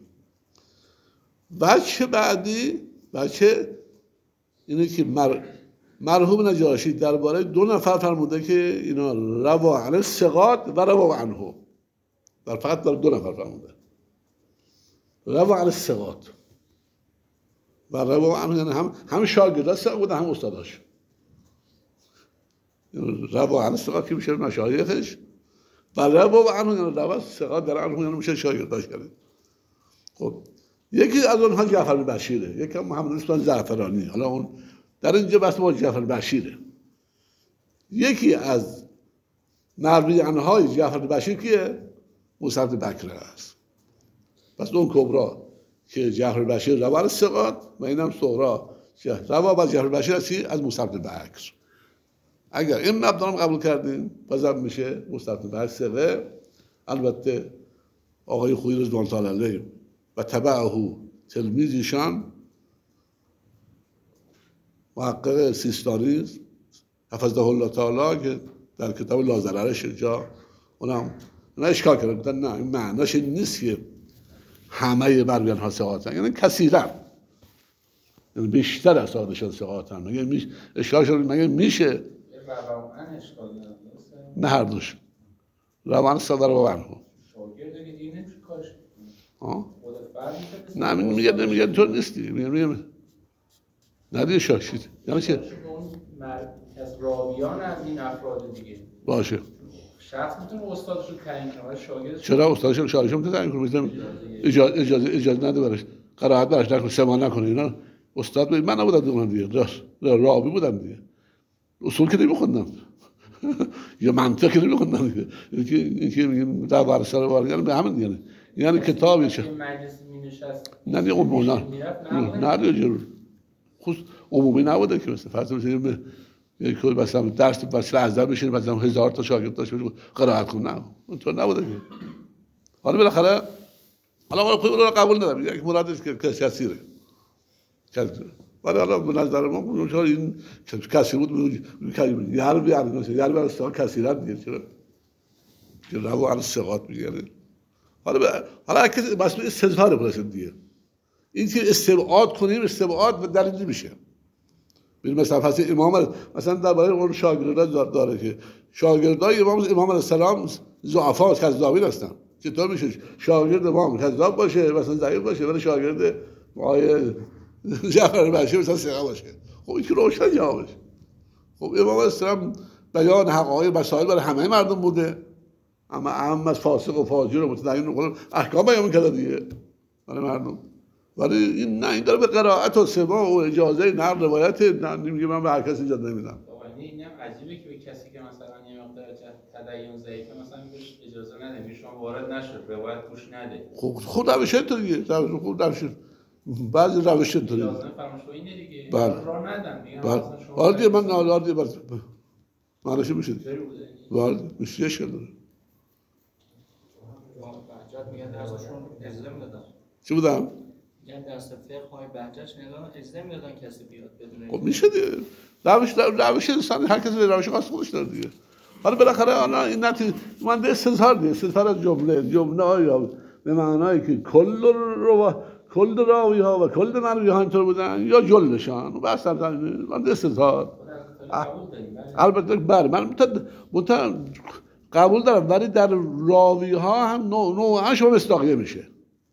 وجه بعدی وجه اینه که مرحوم نجاشی درباره 2 نفر فرموده که اینا روا عن الثقات و روا عنه، در فقط در 2 نفر فرموده، روا عن الثقات و روا عنه، یعنی هم شاگرداش ثقه بودن هم استاداش. روا عن الثقات که میشه مشایخش، و روا عنه یعنی روا ثقات در عنه یعنی میشه شاگرداش کرد. خب یکی از اونها جعفر بن بشیره، یکی هم محمد بن زعفرانی. حالا اون در اینجا بحث با جعفر بن بشیره. یکی از مروی عنهای جعفر بن بشیر کیه؟ موسی بن بکر است. پس اون کبرا که جعفر بن بشیر روا الثقات و اینم صغرا روا با جعفر بن بشیر هستی از موسی بن بکر. اگر این مبنا رو قبول کردیم بازم میشه موسی بن بکر ثقه. البته آقای خویی رضوان الله علیه و تبعه تلمیذشان محقق سیستانی حفظه الله تعالی که در کتاب لازررش جا اونم اشکال کرده، گفتن نه این معناش این نیست که همه مرویان ها ثقاتن، یعنی کثیرا، یعنی بیشتر از سادشان ثقاتن. مگه اشکال شد مگه میشه؟ روان اشکال نداره نه هر دوش روان صدر و عنه. شاگرد دیگه نمیشه کارش ها؟ خود فرد میشه. نه میگه تو نیستی، میگه ندیه شاکشید یعنی چه؟ اون از راویان از این افراد دیگه باشه. شخص میتونه استادش رو تعیین کنه ولی شاگردش چرا استادش رو شاگردش میتونه تعیین کنه؟ اجازه نده براش، قرائت براش نکنه، سماع نکنه. اینا استاد من نبودم دوم دیگه، راوی بودم دیگه، اصول که نمیخوندم یا منطق که نمیخوندم دیگه. اینکه میگیم در ورسر وارگان به همین دیگه، یعنی کتابی چه مجلس مینشست نه دیگه عمومی نه دیگه جور خود عمومی نبوده که مثلا فرض بزنیم یک مثلا درس بچه ازدر بشین مثلا 1000 تا شاگرد داشت قرائت کنه، نه اونطور نبوده که. حالا بالاخره حالا خود رو قبول ندارم، یک مرادش که کثیره ولی حالا به نظر ما این کثیر بود یار بیار یار بر استاد کثیرت دیگه، چرا که رو عن ثقات میگه. حالا کسی مسئله استظهار برسید دیگه، این که استبعاد کنیم استبعاد و دلیل نمیشه. ببین مثلا فصل امام مثلا درباره اون شاگردان داره که شاگردای امام علیه السلام ضعفا و کذابین هستن. چطور میشه شاگرد امام کذاب باشه مثلا ضعیف باشه ولی شاگرد آیه جعفر بشیر مثلا ثقه باشه؟ خب این که روشن جوابش. خب امام علیه السلام بیان حقایق مسائل برای همه مردم بوده، اما اهم از فاسق و فاجر و متدین احکام بیان کرده دیگه برای مردم. ولی این نه، این داره به قرائت و سماع و اجازه نقل روایت نمیگه من به هر کسی اجازه نمیدم. اینم عجیبه که به کسی که مثلا یه مقدار تدین ضعیفه مثلا بهش اجازه نده، میگه شما وارد نشد روایت گوش نده. خود روش اینطوریه، خود روش بعضی روش اینطوریه. لازم فرمایش اینه دیگه. بله. راه ندن میگن بله. مثلا شما آره من آره بله. معنیش میشه. بله میشه شده. بهجت میگن درسشون اجازه میدادن. چی بودم؟ میگن درس فقه های بهجتش ندادن، اجازه میدادن کسی بیاد بدون. خب میشه دیگه. روش انسان هر کسی روش خاص خودش داره دیگه. حالا بالاخره این نتیجه من به استظهار دیگه، استظهار از جمله آیا به معنایی که کل راوی ها و کل مروی ها اینطور بودن یا جلشان و بس من استظهار البته بله من قبول دارم، ولی در راوی ها هم نوعش با مصداقیه میشه،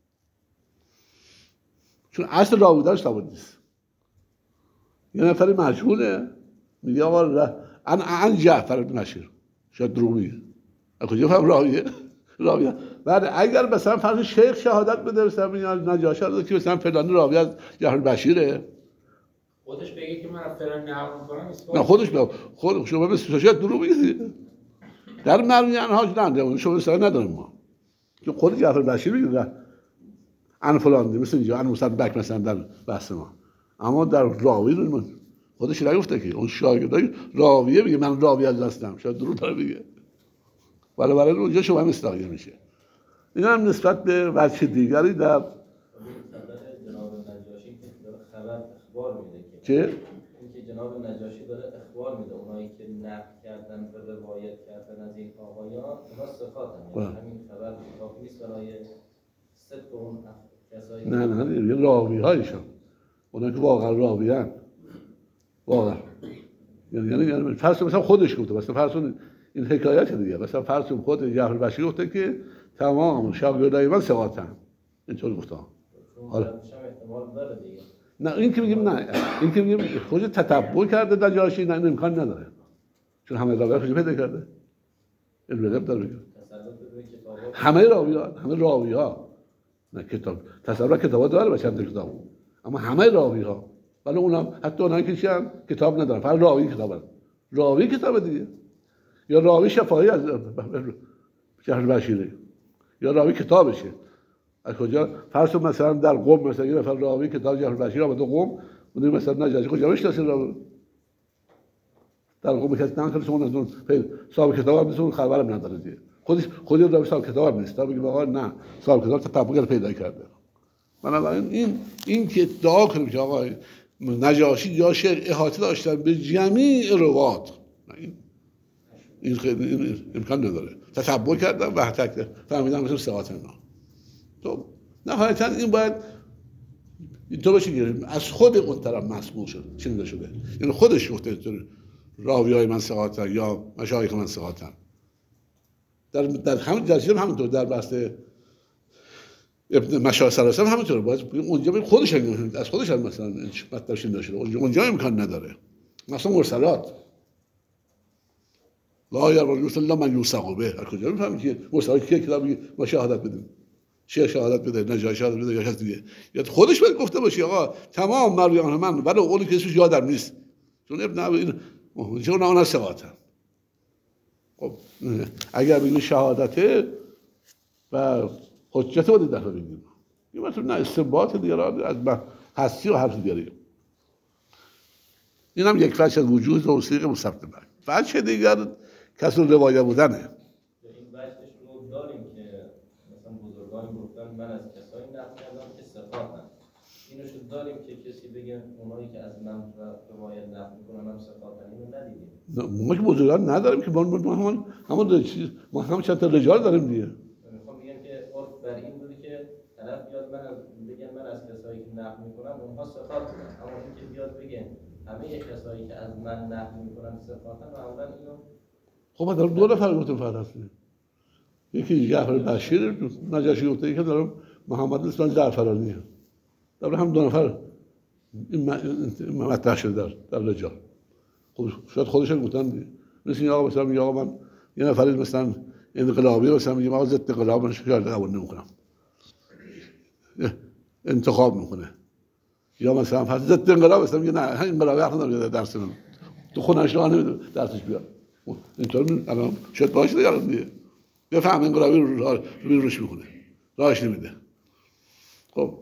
چون اصل راوی دارش ثابت نیست. یه نفری مجهوله میگه آقا ان جعفر بن بشیر شاید دروغ میگه، کجا فهم راویه بعد اگر مثلا فرض شیخ شهادت بده مثلا میاد نجاشی داد که مثلا فلان راوی از جعفر بشیره، خودش بگه که من فلان نقل میکنم نه خودش بگه خود شما به شاید دروغ میگید در مرویان ها نه شما مثلا نداریم ما، چون خود جعفر بشیر میگه ان فلان مثل اینجا ان مصدق مثلا در بحث ما، اما در راوی رو خودش نگفته که اون شاگردای راویه میگه من راوی از هستم، شاید دروغ داره میگه، ولی برای اونجا شما مصداقیه میشه. این هم نسبت به وجه دیگری در جناب نجاشی که داره اخبار میده که اینکه جناب نجاشی داره اخبار میده اونایی که نقل کردن و روایت کردن از این آقایان اونا ثقاتن، یعنی همین خبر کافی نیست برای صدق اون کسایی نه یه راوی هایشون اونا که واقعا راویان واقعا یعنی فرض مثلا خودش گفته، مثلا فرض این حکایت دیگه، مثلا فرض خود جعفر بشیر گفته که تمام شاگردای من ثقاتن، اینطور گفته. حالا احتمال داره دیگه. نه این که میگیم خودش تتبع کرده نجاشی، نه امکان نداره، چون همه راوی‌ها خودش پیدا کرده. این رد داره میگه همه راوی‌ها نه کتاب تصور کتابا داره با چند کتاب، اما همه راوی‌ها ولی اونم حتی اونایی که چیان کتاب ندارن، فقط راوی کتاب دارن. راوی کتاب دیگه، یا راوی شفاهی از جعفر بشیره یا راوی کتابشه. از کجا فرض مثلا در قم مثلا یه نفر راوی کتاب جعفر بشیر آمده قم بودیم مثلا نجاشی کجا میشناسین راوی در قم کسی نمی‌کنه شما از اون صاحب کتاب هم نیست، اون خبرم نداره دیگه، خود راوی صاحب کتاب نیست، تا بگیم آقا نه صاحب کتاب تطبیق پیدا کرده. بنابراین این که ادعا کنیم که آقا نجاشی یا شیخ احاطه داشتن به جمیع روات این خیلی این امکان نداره. تتبع کردم و فهمیدم مثل ثقات اینا. تو نهایتا این باید اینطور باشه که از خود اون طرف مسئول شد شنیده شده، یعنی خودش گفته راویای من ثقاتن یا مشایخ من ثقاتن. در همین جزیره همینطور، در بحث ابن مشایخ سلاسه همینطوره، باید اونجا خودش از خودش مثلا مطلب شنیده شده، اونجا امکان نداره. مثلا مرسلات لا یروی الا من یوثق به، از کجا میفهمی که مرسلات کیه که میگه ما شهادت بدیم، شیخ شهادت بده، نجاشی شهادت بده یا کس دیگه، یا خودش باید گفته باشه آقا تمام مرویان من ولی اونی که اسمش یادم نیست، چون چون اون ثقاتن. خب اگر بگیم شهادته و حجت باید دفعه بگیم، این مثلا نه استنباط دیگران از هستی و حرف دیگری. این هم یک وجه از وجود توصیق مصطفی بک. وجه دیگر کسر روایه بودنه. این وجهش رو داریم که مثلا بزرگان گفتن من از کسایی نقل کردم که ثقاتن. اینو شد داریم که کسی بگه اونایی که از من روایت نقل میکنن هم ثقاتن، اینو ندیدیم. ما که بزرگان نداریم که ما هم چند تا رجال داریم دیگه. میخوام بگم که عرف بر این بوده که طرف بیاد بگن من از کسایی که نقل میکنم اونها ثقات بودن، اما اینکه بیاد بگه همه کسایی که از من نقل میکنن ثقاتن، معمولا اینو خب ما دارم دو نفر گفتم فقط هستیم، یکی جعفر بشیر نجاشی گفته، یکی دارم محمد اسماعیل زعفرانیه، دارم هم دو نفر این مطرح شده در رجال. خب شاید خودشون گفتن دیگه، مثل این آقا مثلا میگه آقا من یه نفری مثلا انقلابی مثلا میگه آقا ضد انقلاب من شکایت قبول نمیکنم، انتخاب میکنه، یا مثلا فرض ضد انقلاب مثلا میگه نه انقلابی حق نداره درس من تو خونش راه نمیده درسش بیاد. اینطور الان شاید باشه دیگه الان دیگه بفهم انقلابی رو روش میکنه راهش نمیده. خب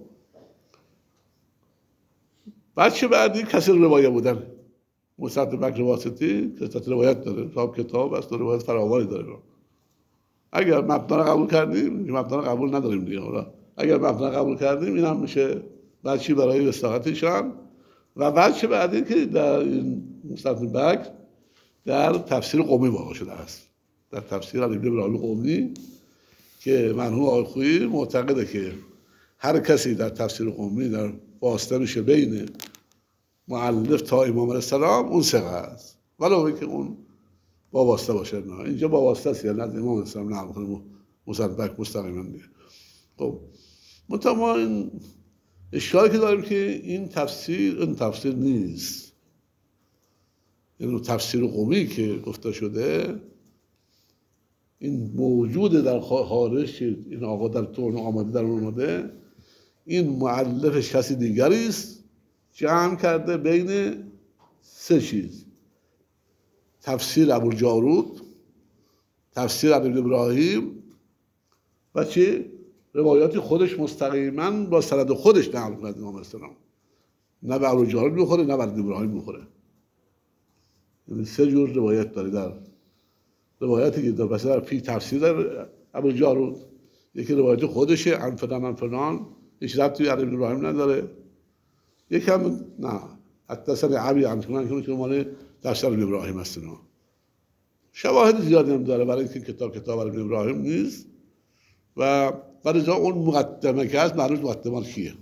بچه بعدی کسی روایه بودن. مصطفی بکر واسطی کسات روایت داره، صاحب کتاب است، روایت فراوانی داره. اگر مبنا رو قبول کردیم، مبنا رو قبول نداریم دیگه. اگر مبنا رو قبول کردیم این هم میشه بچی برای استراحتشان. و بچه بعدی که در این مصطفی بکر در تفسیر قمی واقع شده است، در تفسیر علی بن ابراهیم قمی که مرحوم آقای خویی معتقده که هر کسی در تفسیر قمی در واسطه میشه بین مؤلف تا امام علیه السلام اون ثقه است، ولو اینکه اون با واسطه باشه. نه اینجا با واسطه است، یعنی از امام علیه السلام نه میکنه مصطفی بکر مستقیما دیگه. خب ما این اشکالی که داریم که این تفسیر نیست. یعنی تفسیر قمی که گفته شده این موجود در خارج، این آقا در تون آمده در اون اومده، این مؤلفش کسی دیگری است، جمع کرده بین سه چیز: تفسیر ابوالجارود، تفسیر علی بن ابراهیم و چه روایاتی خودش مستقیما با سند خودش نقل کرد امام السلام، نه به ابوالجارود میخوره نه به علی بن ابراهیم میخوره. یعنی سه جور روایت داره. در روایتی که در فی تفسیر در ابوالجارود، یکی روایت خودشه عن فلان هیچ ربطی به علی بن ابراهیم نداره، یکی هم نه حدثنی ابی عن فلان که مال تفسیر علی بن ابراهیم است. شواهد زیادی هم داره برای اینکه کتاب علی بن ابراهیم نیست. و برای اون مقدمه که هست معلوم مقدمه کیه،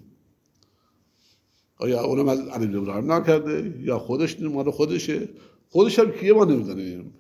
آیا اونم از علی بن ابراهیم نکرده یا خودش مال خودشه، خودش هم کیه ما نمیدونیم.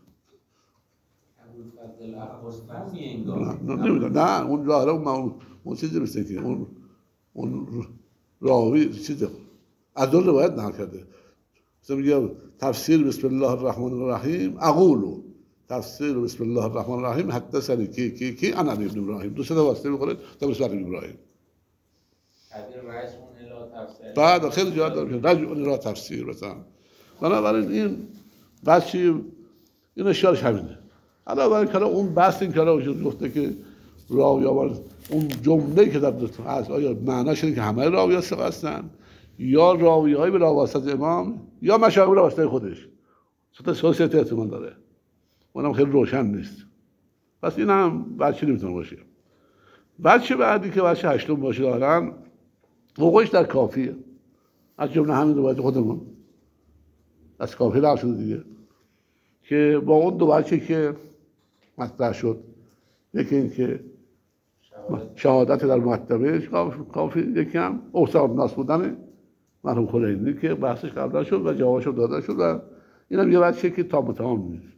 نه اون ظاهره اون چیزی مثل که اون راوی چیزی از اون روایت نکرده. مثلا میگه تفسیر بسم الله الرحمن الرحیم اقولو، تفسیر بسم الله الرحمن الرحیم حدثنی کی انا علی بن ابراهیم، دو سه تا واسطه میخوره تا بسم الله ابراهیم. تعبیر رجعون الی تفسیر بعد خیلی جهات داره که رجعون الی تفسیر مثلا. بنابراین این بحثی این اشکالش همینه. علاوه بر اون بحث این کارا وجود گفته که راویان اون جمله که در از آیا معناش اینه که همه راویان ثقه هستن یا راویای به واسطه امام یا مشایخ به واسطه خودش، تا سوسیت احتمال داره. اونم خیلی روشن نیست. پس این هم بچه نمیتونه باشه. بچه بعدی که بچه هشتم باشه دارن موقعش در کافیه، از جمله همین روایت خودمون از کافی لغو شده دیگه، که با اون دو وجهی که مطرح شد، یکی این که شهادت در مقدمه کافی، یکی هم اوصاف ناس بودن مرحوم کلینی که بحثش قبلا شد و جوابش داده شد و این هم یه وجهی که تمام نیست.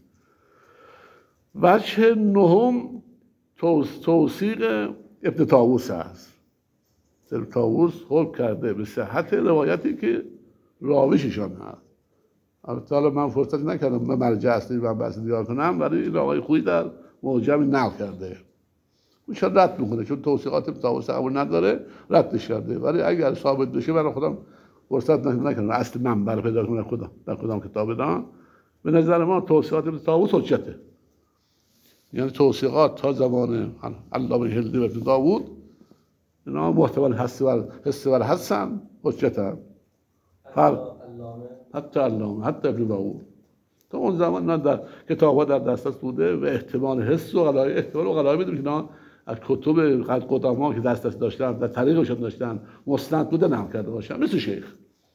وجه نهم توثیق ابن طاووس است. ابن طاووس حکم کرده به صحت روایتی که راویششان هست. البته حالا من فرصتی نکردم به مرجع اصلی و بحث دیار کنم، ولی این آقای خویی در معجم نقل کرده. اون رد میکنه چون توثیقات ابن طاووس قبول نداره، ردش کرده. ولی اگر ثابت بشه من خودم فرصت نکردم اصل منبع پیدا کنم در کدام کتاب دارم. به نظر ما توثیقات ابن طاووس حجته. یعنی توثیقات تا زمان علامه هندی و ابن داوود اینا محتمل حس و حسن حجتن. حتی علامه، حتی ابن داوود تا اون زمان نه در کتاب‌ها در دسترس بوده و احتمال حس و غلایه میدونیم که اینا از کتب قدما که دسترس داشتن در طریقشون داشتن مستند بوده نقل کرده باشن، مثل شیخ.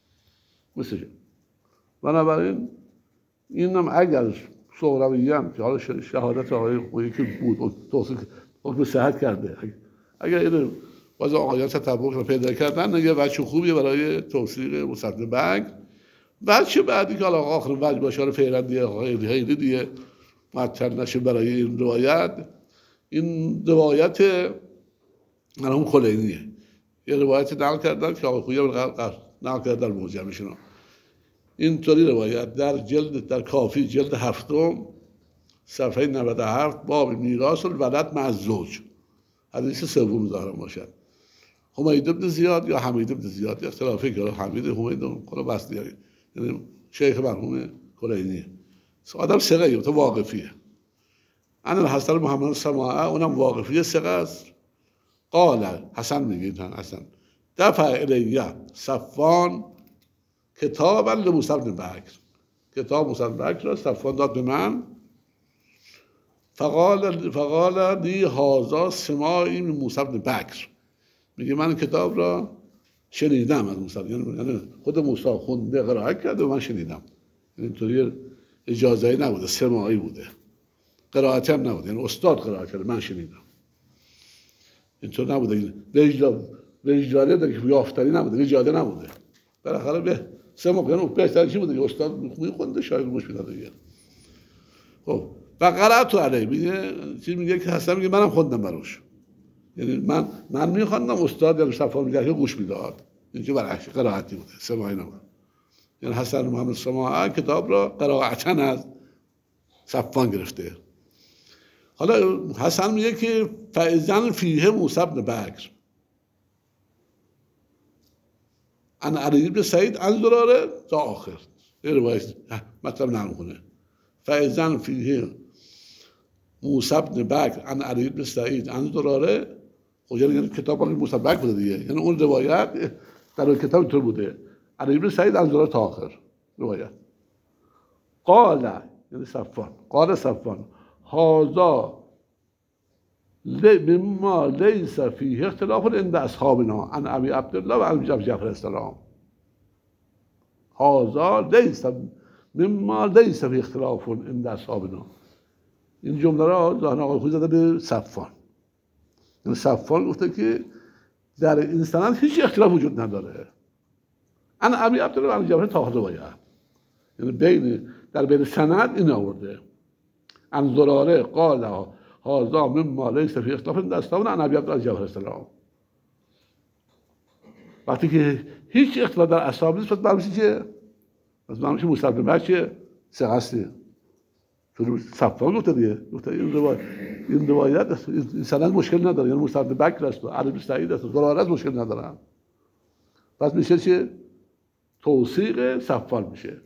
بنابراین اینم اگر سهروی هم که حالا شهادت آقای خویی که بود توصیق حکم صحت کرده، اگر این باز آقایان تطبق رو پیدا کردن یه وجه خوبیه برای توثیق مصدق بگ. وجه بعدی که حالا آخر وجه باشه رو فعلا دیگه خیلی دیگه معطل نشه برای این روایت. این روایت مرحوم کلینیه، یه روایت نقل کردن که آقای خویی نقل کردن در معجمشون. اینطوری روایت در کافی جلد 7 صفحه 97 باب میراث الولد مع الزوج، حدیث سوم ظاهرا باشد. حمید بن زیاد یا حمید بن زیاد، اختلافی که حمید حمید کلا بس دیگه، یعنی شیخ مرحوم کلینی آدم ثقه تو واقفیه. انا الحسن محمد سماعه اونم واقفیه ثقه است. قال حسن میگید حسن دفع الیه صفوان کتابا لموسی بن بکر، کتاب موسی بن بکر را صفوان داد به من. فقال لی هذا سماعی من موسی بن بکر، میگه من کتاب را شنیدم از موسی، یعنی خود موسی خونده قرائت کرده و من شنیدم. اینطوری اجازه‌ای نبوده، سماعی بوده، قرائتی هم نبوده، یعنی استاد قرائت کرده من شنیدم. اینطور نبوده، وجدانه داره که یافتنی نبوده، وجاده نبوده. بالاخره به سماع یعنی بهتر چی بوده که استاد میخونده شاید گوش میداده دیگه. خب و قرأت علیه میگه که حسن میگه منم خوندم براش، یعنی من میخوندم استاد یعنی صفا میگه که گوش میداد. اینجا برعکس قرائتی بوده، سماعی نبوده. یعنی حسن محمد سماعه کتاب را قرائتا از صفوان گرفته. حالا حسن میگه که فاذن فیه موسی بن بکر ان علی بن سعید عن زراره تا آخر این روایت مطلب نقل کنه. فاذن فیه موسی بن بکر ان علی بن سعید عن زراره، خب یعنی کتاب موسی بن بکر بوده دیگه، یعنی اون روایت در اون کتاب اینطور بوده علی بن سعید عن زراره تا آخر روایت. قال یعنی صفوان، قال صفوان هذا مما لیس فیه اختلاف عند اصحابنا عن ابی عبدالله و عن جعفر السلام. هذا لیس مما لیس فیه اختلاف عند اصحابنا. این جمله را ظاهرا آقای خویی زده به صفوان. یعنی صفوان گفته که در این سند هیچ اختلاف وجود نداره. عن ابی عبدالله و عن جعفر تا آخر روایت، یعنی بین سند این آورده. عن زراره قال هذا مما لیس فیه اختلاف عند اصحابنا عن ابی عبدالله جعفر السلام. وقتی که هیچ اختلاف در اصحاب نیست، پس معلومه چیه؟ پس معلومه که موسی بن بکر ثقه است. چون صفوان گفته دیگه، گفته این روایت این سند مشکل نداره، یعنی موسی بن بکر است و علی بن سعید است و زراره است، مشکل ندارن. پس میشه چیه؟ توثیق صفوان میشه.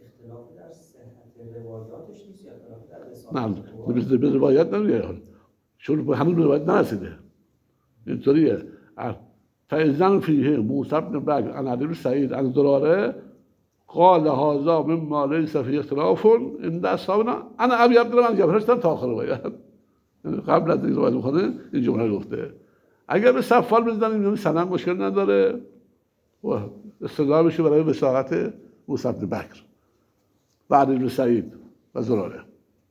نه به روایت نمیگه، چون هنوز به روایت نرسیده. اینطوریه. فاذن فیه موسی بن بکر عن علی بن سعید عن زراره قال هذا مما لیس فیه اختلاف عند اصحابنا عن ابی عبدالله عن جعفر السلام تا آخر روایت. قبل از این روایت بخونه این جمله گفته. اگر به صفوان بزنیم یعنی سند مشکل نداره و استدلال بشه برای وثاقت موسی بن بکر و علی بن سعید و زراره.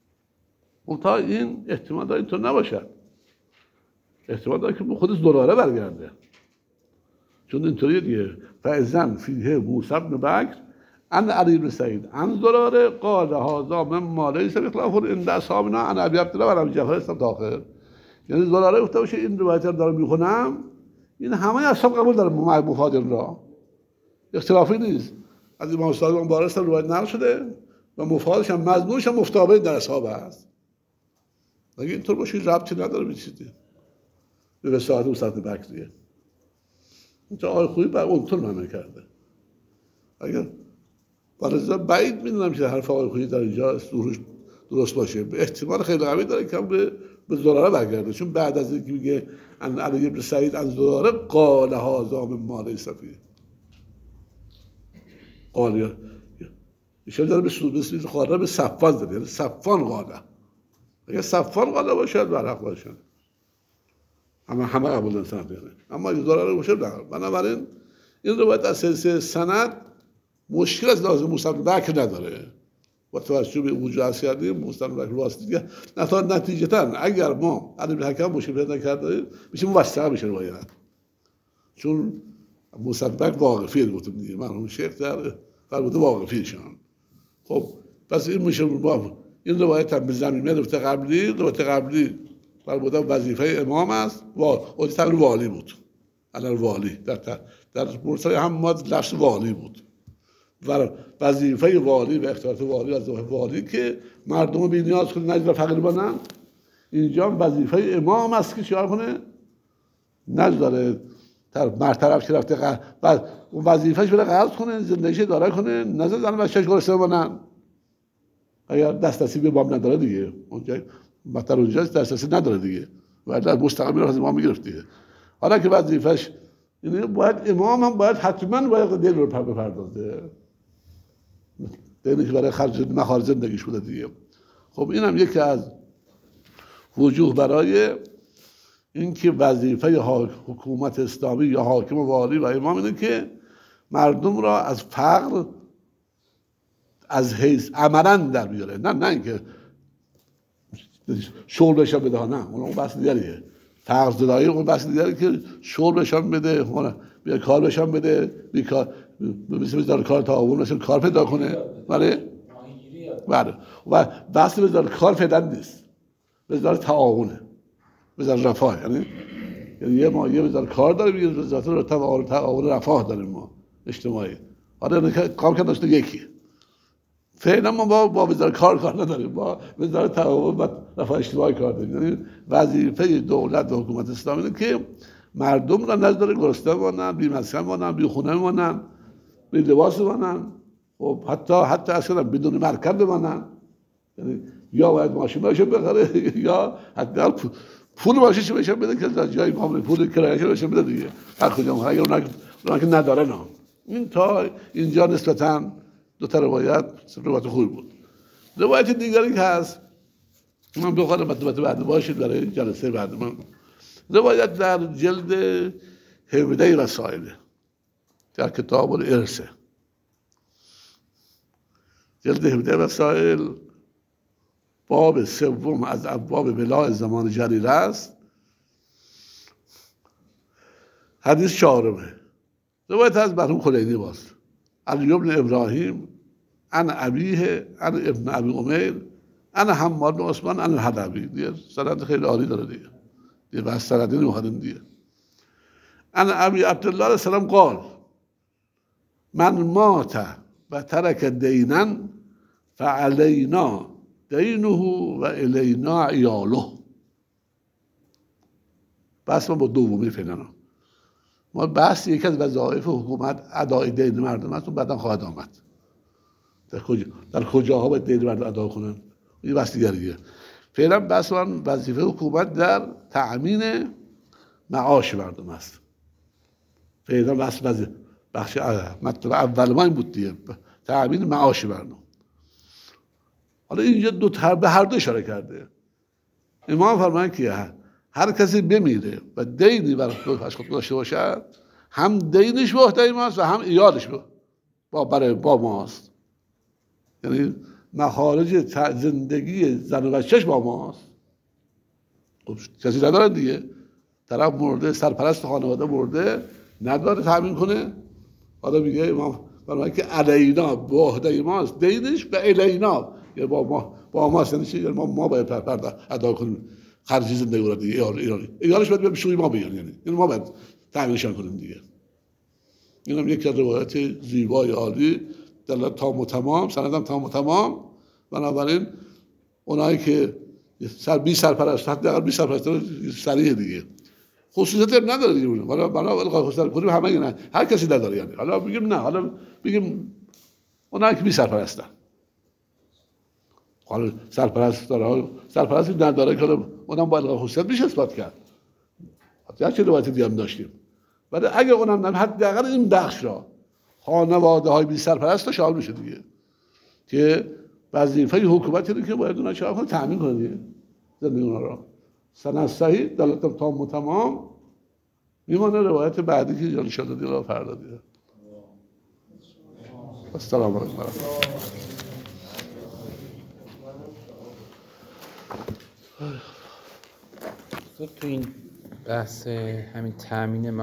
تا این احتمال داره اینطور نباشد، احتمال داره که خود زراره برگرده، چون اینطوریه دیگه. فاذن فیه موسی بن بکر ان علی بن سعید ان زراره قال هذا مما لیس بخلاف عند اصحابنا ان ابی عبدالله و ابی جعفر است تا آخر. یعنی زراره گفته باشه این روایت رو دارم میخونم، این همه اصحاب قبول داره مفادر را، اختلافی نیست. از امام صادق مبارک روایت نقل شده و مفادش هم مضمونش هم مفتابه در اصحاب است. اگه اینطور باشه ربطی نداره به چیزی، به وساعت و سطح بکریه. اینجا آقای خویی بر اونطور معنا کرده. اگر برای بعید میدونم که حرف آقای خویی در اینجا درست باشه، به احتمال خیلی قوی داره که به زراره برگرده، چون بعد از اینکه میگه ان علی بن سعید ان زراره قال هذا مما لیس فیه، قال ایشان داره به سود قاله به صفوان زده، یعنی صفوان قاله. اگر صفوان قاله باشه برحق باشه، همه قبول دارن سند یعنی. اما اگه زراره باشه نه. بنابراین این روایت از سلسله سند مشکل از لازم موسی بن بکر نداره. با توجه به وجود هست کردیم موسی بن بکر واسطه دیگه نتیجتاً اگر ما علی بن حکم مشکل پیدا نکرده میشه موثق میشه روایت، چون موسی بن بکر واقفیه گفتم دیگه، مرحوم شیخ در فرموده واقفیشان. خب پس این میشه این روایت هم به زمینه روایت قبلی فرموده وظیفه امام است و تبر والی بود، علل والی در مرسل هم ما لفظ والی بود و وظیفه والی و اختیارات والی از والی که مردم بی نیاز کنه، نجد و فقیر بانن. اینجا وظیفه امام است که چیکار کنه؟ نجداره مرطرف که رفته بعد اون وظیفهش بره قرض کنه، زندگیش اداره کنه، نزد زن بچه‌اش گرسنه بمونن. اگر دسترسی به باب نداره دیگه، اونجا مثلا اونجا دسترسی نداره دیگه، باید مستقیم از امام میگرفت دیگه. حالا که وظیفهش یعنی باید امام هم باید حتما باید دل رو بپردازه، دینی که برای خرج مخارج زندگیش بوده دیگه. خب این هم یکی از وجوه برای اینکه وظیفه حکومت اسلامی یا حاکم و والی و امام اینه که مردم را از فقر از حیث عملاً در بیاره، نه اینکه شغل بهشان بده، نه اون بحث دیگریه. فقر زدایی اون بحث دیگریه که شغل بهشان بده، بیا کار بهشان بده، بیکار بذار کار تعاون بشه، کار پیدا کنه. بله و بحث بذار کار پیدا نیست، بذار تعاونه، بذار رفاه، یعنی ما یه بذار کار داریم، یه بذار تعاون رفاه داریم ما اجتماعی. حالا کام که داشته یکی فعلا ما با وزارت کار نداریم، با وزارت تعاون و رفاه اجتماعی کار داریم. یعنی وظیفه دولت و حکومت اسلامی اینه که مردم را نذاره گرسنه بمانن، بی مسکن بمانن، بی خونه بمانن، بی لباس بمانن، خب حتی اصلا بدون مرکب بمانن. یعنی یا باید ماشین بهشون بخره یا حداقل پول ماشینش بهشون بده که از جای معامله پول کرایه‌اش بهشون بده دیگه. هر کجا اگر اونا که نداره نه. این تا اینجا نسبتاً دو تا روایت خوبی بود. روایت دیگری که هست من بخوام بعد باشید برای جلسه بعد من. روایت در جلد 17 رسائل در کتاب الارث، جلد 17 رسائل باب سوم از ابواب ولاء زمان جریر است، حدیث 4. روایت از مرحوم خلینی باز علی بن ابراهیم عن ابیه عن ابن ابی امیر عن حماد بن عثمان عن الحلبی. دیگه سند خیلی عالی داره دیگه بس سندی نمیخوادیم دیگه. عن ابی عبدالله علیه السلام قال من مات و ترک دینا فعلینا دینه و الینا عیاله. بس ما با دومی فعلا ما بحث یکی از وظایف حکومت ادای دین مردم است و بعدا خواهد آمد در کجاها باید دین مردم ادا کنن، این بحث دیگریه. فعلا بحث من وظیفه حکومت در تأمین معاش مردم است. فعلا بخش مطلب اول ما این بود دیگه، تأمین معاش مردم. حالا اینجا به هر دو اشاره کرده. امام فرمایند که هر کسی بمیره و دینی بر خود داشته باشد، هم دینش به عهده ماست و هم ایالش با ماست. یعنی مخارج زندگی زن و بچهش با ماست. خب کسی نداره دیگه، طرف مرده، سرپرست خانواده مرده، نداره تامین کنه. حالا میگه امام فرمایید که علینا به عهده ماست دینش به الینا، یعنی با ماست، یعنی چی؟ ما باید پرده ادا کنیم خرج زندگی رو دیگه. ایرانش باید بشوی ما بیان، یعنی ما باید تامینشان کنیم دیگه. اینم یک روایت زیبای عالی، دلالت تام و تمام، سندم تام و تمام. بنابراین اونایی که بی سرپرست، حداقل بی سرپرست صریح دیگه، خصوصیت نداره دیگه. بنا القا خصوصیت کنیم همه نه، هر کسی نداره یعنی. حالا بگیم نه، حالا بگیم اونایی که بی سرپرستن. حالا سرپرست داره، سرپرستی نداره که اونم با القا خصوصیت میشه اثبات کرد. حتی چه روایت دیگه هم داشتیم. ولی اگه اونم نه، حداقل این بخش را خانواده های بی سرپرست رو شامل میشه دیگه، که وظیفه حکومت اینه که باید اونا چه کنه، تامین کنه دیگه زندگی اونا رو. سند صحیح دلالت تام و تمام. میمونه روایت بعدی که ان شاءالله دیگه فردا دیگه. السلام علیکم. تو این بحث همین تامین